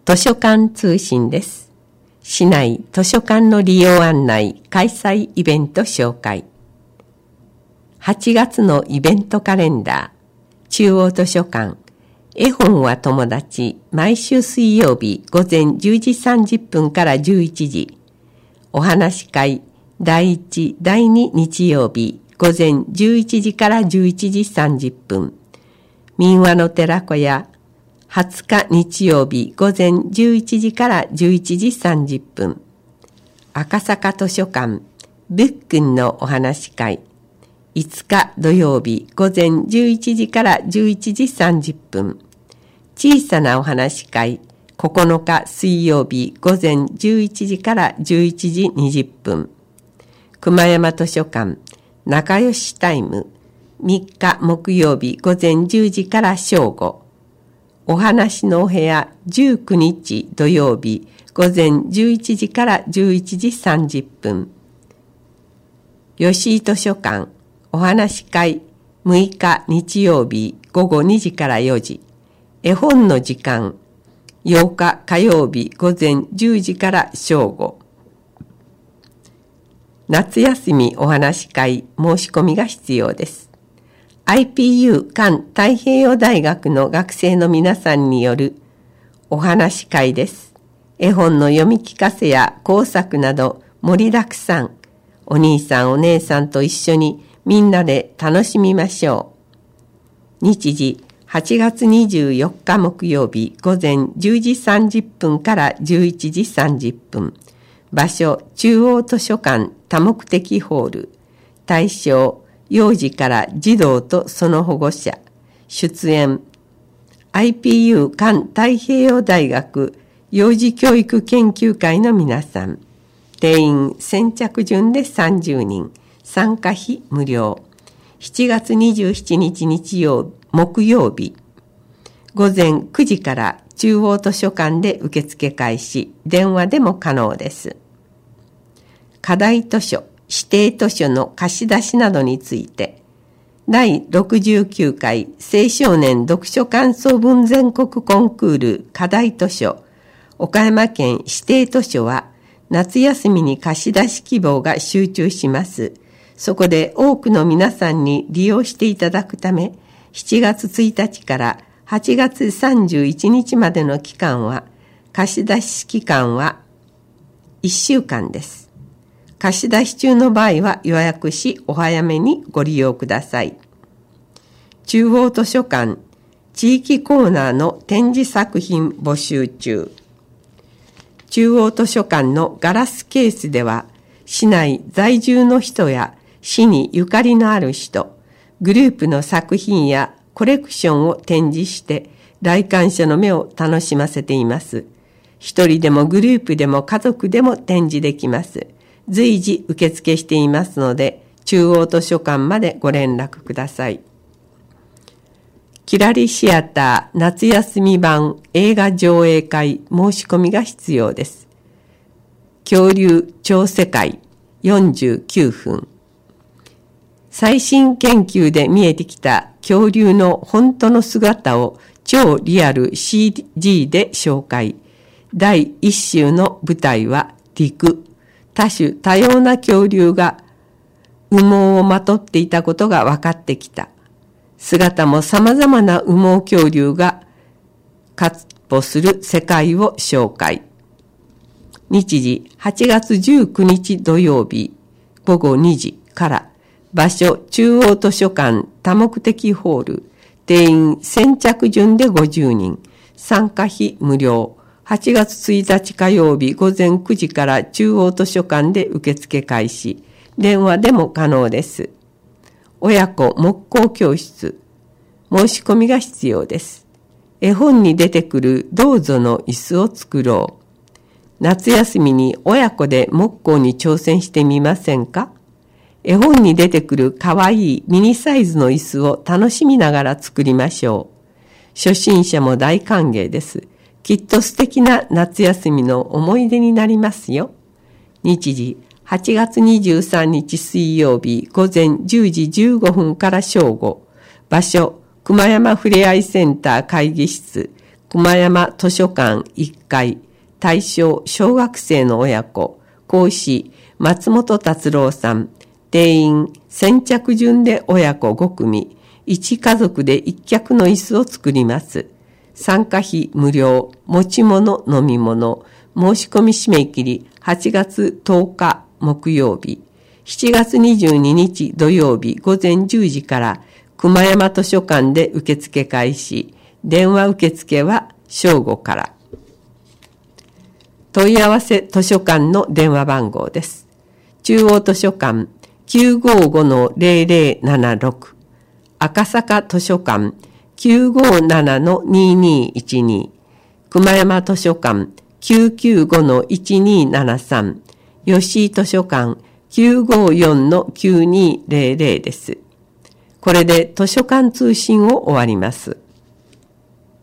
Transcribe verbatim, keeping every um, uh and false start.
図書館通信です。市内図書館の利用案内、開催イベント紹介。はちがつのイベントカレンダー、中央図書館、絵本は友達、毎週水曜日午前じゅうじさんじゅっぷんからじゅういちじ。お話会、だいいち、だいに日曜日午前じゅういちじからじゅういちじさんじゅっぷん。民話の寺子屋、はつか日曜日午前じゅういちじからじゅういちじさんじゅっぷん。赤坂図書館ぶっくんのお話会。いつか土曜日午前じゅういちじからじゅういちじさんじゅっぷん。小さなお話会。ここのか水曜日午前じゅういちじからじゅういちじにじゅっぷん。熊山図書館仲良しタイム。みっか木曜日午前じゅうじから正午。お話のお部屋じゅうくにち土曜日午前じゅういちじからじゅういちじさんじゅっぷん。吉井図書館お話会むいか日曜日午後にじからよじ。絵本の時間ようか火曜日午前じゅうじから正午。夏休みお話会申し込みが必要です。アイピーユー 環太平洋大学の学生の皆さんによるお話会です。絵本の読み聞かせや工作など盛りだくさん。お兄さんお姉さんと一緒にみんなで楽しみましょう。日時はちがつにじゅうよっか木曜日午前じゅうじさんじゅっぷんからじゅういちじさんじゅっぷん。場所中央図書館多目的ホール。対象幼児から児童とその保護者。出演 アイピーユー 環太平洋大学幼児教育研究会の皆さん。定員先着順でさんじゅうにん。参加費無料。しちがつにじゅうしちにち日曜木曜日午前くじから中央図書館で受付開始。電話でも可能です。課題図書指定図書の貸し出しなどについて、だいろくじゅうきゅうかい青少年読書感想文全国コンクール課題図書岡山県指定図書は夏休みに貸し出し希望が集中します。そこで多くの皆さんに利用していただくため、しちがつついたちからはちがつさんじゅういちにちまでの期間は、貸し出し期間はいっしゅうかんです。貸し出し中の場合は予約しお早めにご利用ください。中央図書館地域コーナーの展示作品募集中。中央図書館のガラスケースでは市内在住の人や市にゆかりのある人、グループの作品やコレクションを展示して来館者の目を楽しませています。一人でもグループでも家族でも展示できます。随時受付していますので、中央図書館までご連絡ください。キラリシアター夏休み版映画上映会申し込みが必要です。恐竜超世界よんじゅうきゅうふん。最新研究で見えてきた恐竜の本当の姿を超リアル シージー で紹介。だいいっ週の舞台は陸。多種多様な恐竜が羽毛をまとっていたことが分かってきた。姿も様々な羽毛恐竜が闊歩する世界を紹介。日時はちがつじゅうくにち土曜日ごごにじから。場所中央図書館多目的ホール。定員先着順でごじゅうにん。参加費無料。はちがつついたち火曜日午前くじから中央図書館で受付開始。電話でも可能です。親子木工教室。申し込みが必要です。絵本に出てくるどうぞの椅子を作ろう。夏休みに親子で木工に挑戦してみませんか？絵本に出てくるかわいいミニサイズの椅子を楽しみながら作りましょう。初心者も大歓迎です。きっと素敵な夏休みの思い出になりますよ。日時はちがつにじゅうさんにち水曜日午前じゅうじじゅうごふんから正午。場所熊山ふれあいセンター会議室熊山図書館いっかい、対象小学生の親子、講師松本達郎さん、定員先着順で親子ごくみ、いち家族でいっ脚の椅子を作ります。参加費無料、持ち物飲み物、申し込み締め切りはちがつとおか木曜日、しちがつにじゅうににち土曜日午前じゅうじから熊山図書館で受付開始、電話受付は正午から。問い合わせ図書館の電話番号です。中央図書館 きゅうごごのゼロゼロななろく、赤坂図書館 きゅうごななのににいちに、熊山図書館 きゅうきゅうごのいちにななさん、吉井図書館 きゅうごよんのきゅうにゼロゼロです。これで図書館通信を終わります。